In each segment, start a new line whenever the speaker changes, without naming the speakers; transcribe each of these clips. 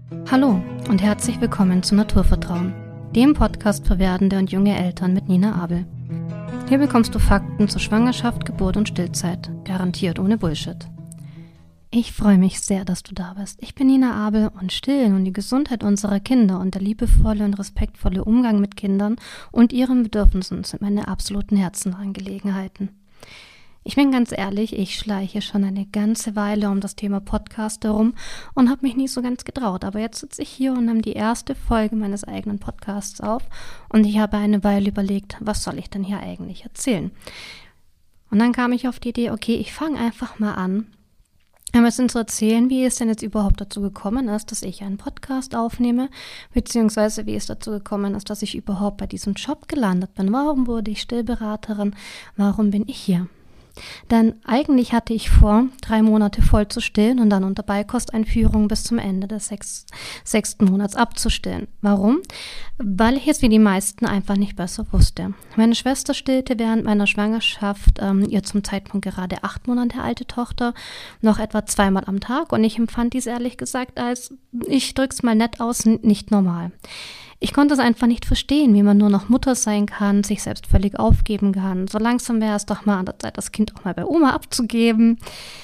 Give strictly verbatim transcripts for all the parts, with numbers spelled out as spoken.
Hallo und herzlich willkommen zu Naturvertrauen, dem Podcast für werdende und junge Eltern mit Nina Abel. Hier bekommst du Fakten zu Schwangerschaft, Geburt und Stillzeit, garantiert ohne Bullshit. Ich freue mich sehr, dass du da bist. Ich bin Nina Abel und Stillen und die Gesundheit unserer Kinder und der liebevolle und respektvolle Umgang mit Kindern und ihren Bedürfnissen sind meine absoluten Herzensangelegenheiten. Ich bin ganz ehrlich, ich schleiche schon eine ganze Weile um das Thema Podcast herum und habe mich nie so ganz getraut. Aber jetzt sitze ich hier und nehme die erste Folge meines eigenen Podcasts auf und ich habe eine Weile überlegt, was soll ich denn hier eigentlich erzählen? Und dann kam ich auf die Idee, okay, ich fange einfach mal an, ein bisschen zu erzählen, wie es denn jetzt überhaupt dazu gekommen ist, dass ich einen Podcast aufnehme, beziehungsweise wie es dazu gekommen ist, dass ich überhaupt bei diesem Job gelandet bin. Warum wurde ich Stillberaterin? Warum bin ich hier? Denn eigentlich hatte ich vor, drei Monate voll zu stillen und dann unter Beikosteinführung bis zum Ende des sechs, sechsten Monats abzustillen. Warum? Weil ich es wie die meisten einfach nicht besser wusste. Meine Schwester stillte während meiner Schwangerschaft ähm, ihr zum Zeitpunkt gerade acht Monate alte Tochter noch etwa zweimal am Tag und ich empfand dies ehrlich gesagt als, ich drück's mal nett aus, nicht normal. Ich konnte es einfach nicht verstehen, wie man nur noch Mutter sein kann, sich selbst völlig aufgeben kann. So langsam wäre es doch mal an der Zeit, das Kind auch mal bei Oma abzugeben.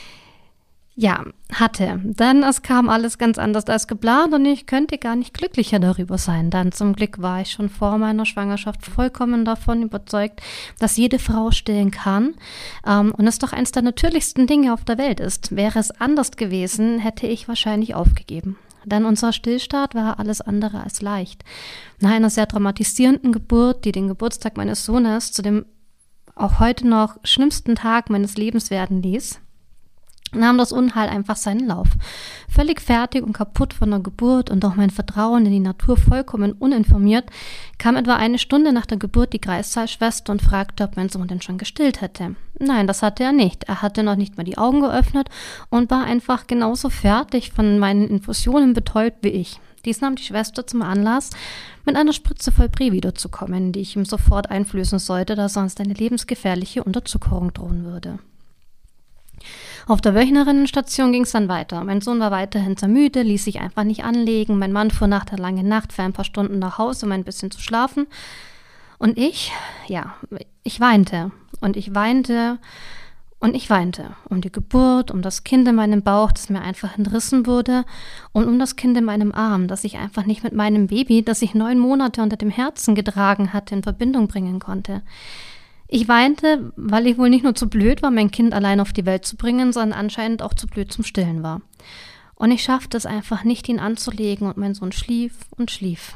Ja, hatte. Denn es kam alles ganz anders als geplant und ich könnte gar nicht glücklicher darüber sein. Denn zum Glück war ich schon vor meiner Schwangerschaft vollkommen davon überzeugt, dass jede Frau stillen kann ähm, und es doch eines der natürlichsten Dinge auf der Welt ist. Wäre es anders gewesen, hätte ich wahrscheinlich aufgegeben. Denn unser Stillstart war alles andere als leicht. Nach einer sehr dramatisierenden Geburt, die den Geburtstag meines Sohnes zu dem auch heute noch schlimmsten Tag meines Lebens werden ließ, nahm das Unheil einfach seinen Lauf. Völlig fertig und kaputt von der Geburt und auch mein Vertrauen in die Natur vollkommen uninformiert, kam etwa eine Stunde nach der Geburt die Kreissaalschwester und fragte, ob mein Sohn denn schon gestillt hätte. Nein, das hatte er nicht. Er hatte noch nicht mal die Augen geöffnet und war einfach genauso fertig von meinen Infusionen betäubt wie ich. Dies nahm die Schwester zum Anlass, mit einer Spritze voll Brie wiederzukommen, die ich ihm sofort einflößen sollte, da sonst eine lebensgefährliche Unterzuckerung drohen würde. Auf der Wöchnerinnenstation ging es dann weiter. Mein Sohn war weiterhin sehr müde, ließ sich einfach nicht anlegen. Mein Mann fuhr nach der langen Nacht für ein paar Stunden nach Hause, um ein bisschen zu schlafen. Und ich, ja, ich weinte. Und ich weinte und ich weinte. Um die Geburt, um das Kind in meinem Bauch, das mir einfach entrissen wurde. Und um das Kind in meinem Arm, das ich einfach nicht mit meinem Baby, das ich neun Monate unter dem Herzen getragen hatte, in Verbindung bringen konnte. Ich weinte, weil ich wohl nicht nur zu blöd war, mein Kind allein auf die Welt zu bringen, sondern anscheinend auch zu blöd zum Stillen war. Und ich schaffte es einfach nicht, ihn anzulegen und mein Sohn schlief und schlief.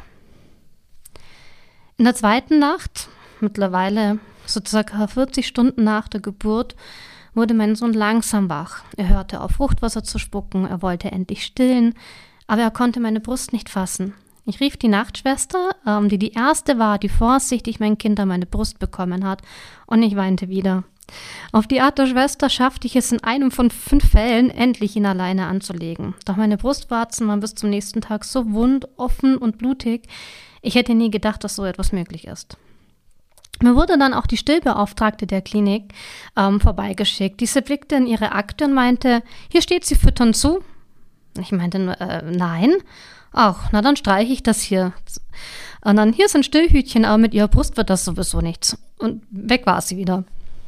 In der zweiten Nacht, mittlerweile so circa vierzig Stunden nach der Geburt, wurde mein Sohn langsam wach. Er hörte auf, Fruchtwasser zu spucken, er wollte endlich stillen, aber er konnte meine Brust nicht fassen. Ich rief die Nachtschwester, ähm, die die erste war, die vorsichtig mein Kind an meine Brust bekommen hat, und ich weinte wieder. Auf die Art der Schwester schaffte ich es in einem von fünf Fällen, endlich ihn alleine anzulegen. Doch meine Brustwarzen waren bis zum nächsten Tag so wund, offen und blutig, ich hätte nie gedacht, dass so etwas möglich ist. Mir wurde dann auch die Stillbeauftragte der Klinik ähm, vorbeigeschickt. Diese blickte in ihre Akte und meinte, hier steht, Sie füttern zu. Ich meinte nur, äh, nein. Ach, na dann streiche ich das hier. Und dann, hier sind Stillhütchen, aber mit ihrer Brust wird das sowieso nichts. Und weg war sie wieder.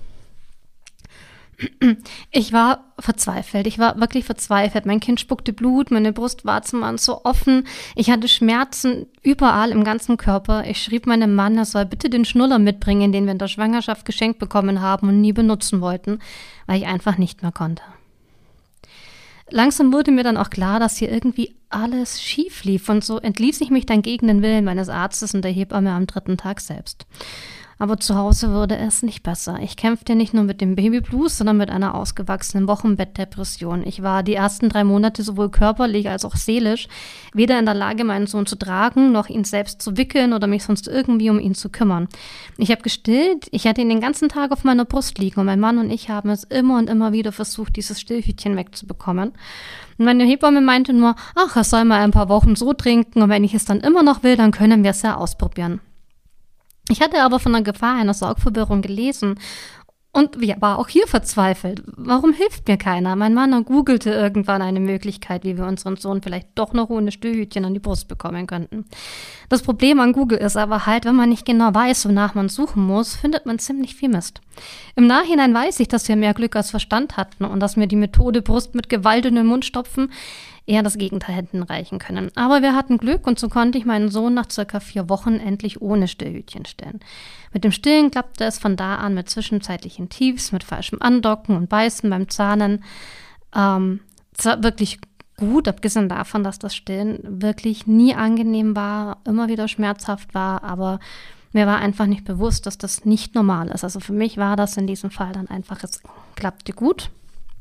Ich war verzweifelt, ich war wirklich verzweifelt. Mein Kind spuckte Blut, meine Brustwarzen waren so offen. Ich hatte Schmerzen überall im ganzen Körper. Ich schrieb meinem Mann, er soll bitte den Schnuller mitbringen, den wir in der Schwangerschaft geschenkt bekommen haben und nie benutzen wollten, weil ich einfach nicht mehr konnte. Langsam wurde mir dann auch klar, dass hier irgendwie alles schief lief und so entließ ich mich dann gegen den Willen meines Arztes und der Hebamme am dritten Tag selbst. Aber zu Hause wurde es nicht besser. Ich kämpfte nicht nur mit dem Babyblues, sondern mit einer ausgewachsenen Wochenbettdepression. Ich war die ersten drei Monate sowohl körperlich als auch seelisch weder in der Lage, meinen Sohn zu tragen, noch ihn selbst zu wickeln oder mich sonst irgendwie um ihn zu kümmern. Ich habe gestillt, ich hatte ihn den ganzen Tag auf meiner Brust liegen und mein Mann und ich haben es immer und immer wieder versucht, dieses Stillhütchen wegzubekommen. Und meine Hebamme meinte nur, ach, er soll mal ein paar Wochen so trinken und wenn ich es dann immer noch will, dann können wir es ja ausprobieren. Ich hatte aber von der Gefahr einer Saugverwirrung gelesen Und war auch hier verzweifelt. Warum hilft mir keiner? Mein Mann googelte irgendwann eine Möglichkeit, wie wir unseren Sohn vielleicht doch noch ohne Stillhütchen an die Brust bekommen könnten. Das Problem an Google ist aber halt, wenn man nicht genau weiß, wonach man suchen muss, findet man ziemlich viel Mist. Im Nachhinein weiß ich, dass wir mehr Glück als Verstand hatten und dass mir die Methode Brust mit Gewalt in den Mund stopfen eher das Gegenteil hätten reichen können. Aber wir hatten Glück und so konnte ich meinen Sohn nach circa vier Wochen endlich ohne Stillhütchen stillen. Mit dem Stillen klappte es von da an mit zwischenzeitlichen Tiefs, mit falschem Andocken und Beißen beim Zahnen. Ähm, zwar wirklich gut, abgesehen davon, dass das Stillen wirklich nie angenehm war, immer wieder schmerzhaft war, aber mir war einfach nicht bewusst, dass das nicht normal ist. Also für mich war das in diesem Fall dann einfach, es klappte gut.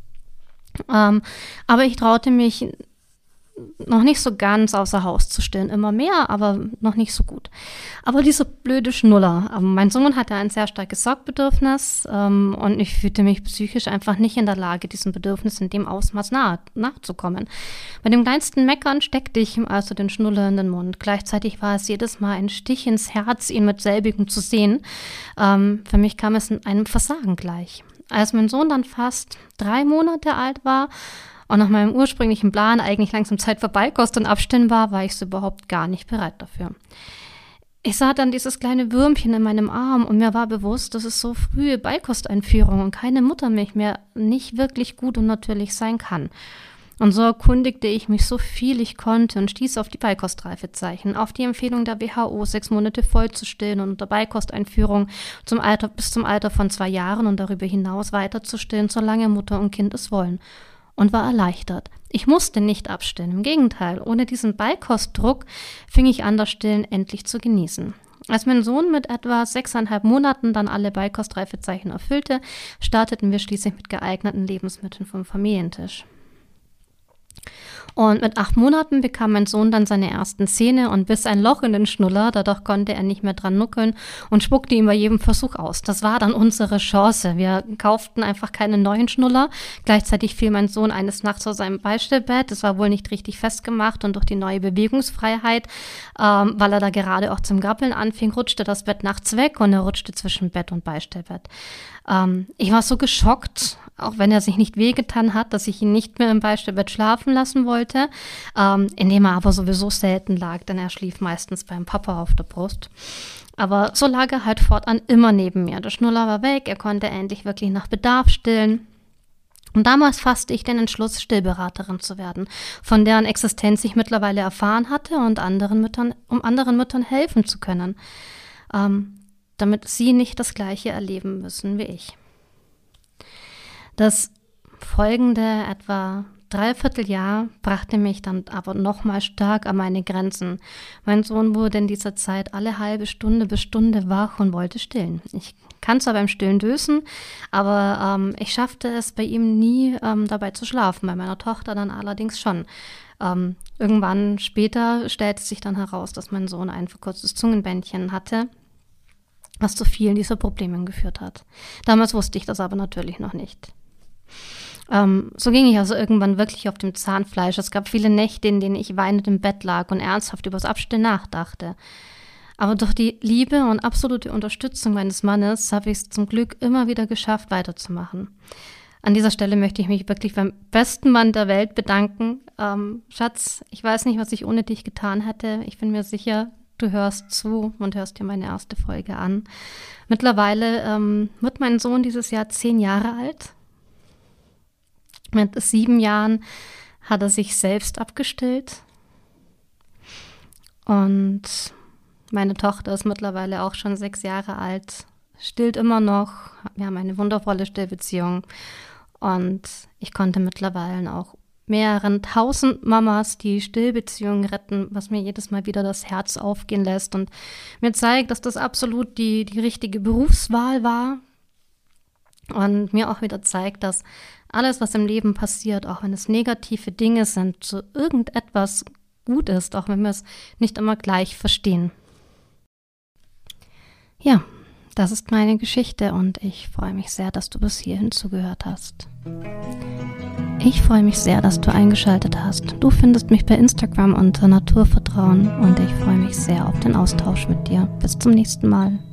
Ähm, aber ich traute mich noch nicht so ganz außer Haus zu stillen, immer mehr, aber noch nicht so gut. Aber diese blöde Schnuller, ähm, mein Sohn hatte ein sehr starkes Sorgbedürfnis ähm, und ich fühlte mich psychisch einfach nicht in der Lage, diesem Bedürfnis in dem Ausmaß nahe, nachzukommen. Bei dem kleinsten Meckern steckte ich ihm also den Schnuller in den Mund. Gleichzeitig war es jedes Mal ein Stich ins Herz, ihn mit selbigem zu sehen. Ähm, für mich kam es in einem Versagen gleich. Als mein Sohn dann fast drei Monate alt war, und nach meinem ursprünglichen Plan eigentlich langsam Zeit für Beikost und Abstillen war, war ich so überhaupt gar nicht bereit dafür. Ich sah dann dieses kleine Würmchen in meinem Arm und mir war bewusst, dass es so frühe Beikosteinführung und keine Muttermilch mehr nicht wirklich gut und natürlich sein kann. Und so erkundigte ich mich so viel ich konnte und stieß auf die Beikostreifezeichen, auf die Empfehlung der W H O, sechs Monate voll zu stillen und unter Beikosteinführung zum Alter, bis zum Alter von zwei Jahren und darüber hinaus weiter zu stillen, solange Mutter und Kind es wollen. Und war erleichtert. Ich musste nicht abstillen, im Gegenteil, ohne diesen Beikostdruck fing ich an, das Stillen endlich zu genießen. Als mein Sohn mit etwa sechseinhalb Monaten dann alle Beikostreifezeichen erfüllte, starteten wir schließlich mit geeigneten Lebensmitteln vom Familientisch. Und mit acht Monaten bekam mein Sohn dann seine ersten Zähne und biss ein Loch in den Schnuller, dadurch konnte er nicht mehr dran nuckeln und spuckte ihn bei jedem Versuch aus. Das war dann unsere Chance. Wir kauften einfach keine neuen Schnuller. Gleichzeitig fiel mein Sohn eines Nachts aus seinem Beistellbett. Das war wohl nicht richtig festgemacht und durch die neue Bewegungsfreiheit, ähm, weil er da gerade auch zum Grappeln anfing, rutschte das Bett nachts weg und er rutschte zwischen Bett und Beistellbett. Ähm, ich war so geschockt, auch wenn er sich nicht wehgetan hat, dass ich ihn nicht mehr im Beistellbett schlafen lassen wollte, ähm, in dem er aber sowieso selten lag, denn er schlief meistens beim Papa auf der Brust. Aber so lag er halt fortan immer neben mir. Der Schnuller war weg, er konnte endlich wirklich nach Bedarf stillen. Und damals fasste ich den Entschluss, Stillberaterin zu werden, von deren Existenz ich mittlerweile erfahren hatte und anderen Müttern, um anderen Müttern helfen zu können, ähm, damit sie nicht das Gleiche erleben müssen wie ich. Das folgende etwa Dreivierteljahr brachte mich dann aber nochmal stark an meine Grenzen. Mein Sohn wurde in dieser Zeit alle halbe Stunde bis Stunde wach und wollte stillen. Ich kann zwar beim Stillen dösen, aber ähm, ich schaffte es bei ihm nie ähm, dabei zu schlafen, bei meiner Tochter dann allerdings schon. Ähm, irgendwann später stellte sich dann heraus, dass mein Sohn ein verkürztes Zungenbändchen hatte, was zu vielen dieser Problemen geführt hat. Damals wusste ich das aber natürlich noch nicht. Ähm, so ging ich also irgendwann wirklich auf dem Zahnfleisch. Es gab viele Nächte, in denen ich weinend im Bett lag und ernsthaft über das Abstillen nachdachte. Aber durch die Liebe und absolute Unterstützung meines Mannes habe ich es zum Glück immer wieder geschafft, weiterzumachen. An dieser Stelle möchte ich mich wirklich beim besten Mann der Welt bedanken. Ähm, Schatz, ich weiß nicht, was ich ohne dich getan hätte. Ich bin mir sicher, du hörst zu und hörst dir meine erste Folge an. Mittlerweile ähm, wird mein Sohn dieses Jahr zehn Jahre alt. Mit sieben Jahren hat er sich selbst abgestillt. Und meine Tochter ist mittlerweile auch schon sechs Jahre alt, stillt immer noch. Wir haben eine wundervolle Stillbeziehung. Und ich konnte mittlerweile auch mehreren tausend Mamas die Stillbeziehung retten, was mir jedes Mal wieder das Herz aufgehen lässt und mir zeigt, dass das absolut die, die richtige Berufswahl war. Und mir auch wieder zeigt, dass alles, was im Leben passiert, auch wenn es negative Dinge sind, zu irgendetwas gut ist, auch wenn wir es nicht immer gleich verstehen. Ja, das ist meine Geschichte und ich freue mich sehr, dass du bis hierhin zugehört hast. Ich freue mich sehr, dass du eingeschaltet hast. Du findest mich bei Instagram unter Naturvertrauen und ich freue mich sehr auf den Austausch mit dir. Bis zum nächsten Mal.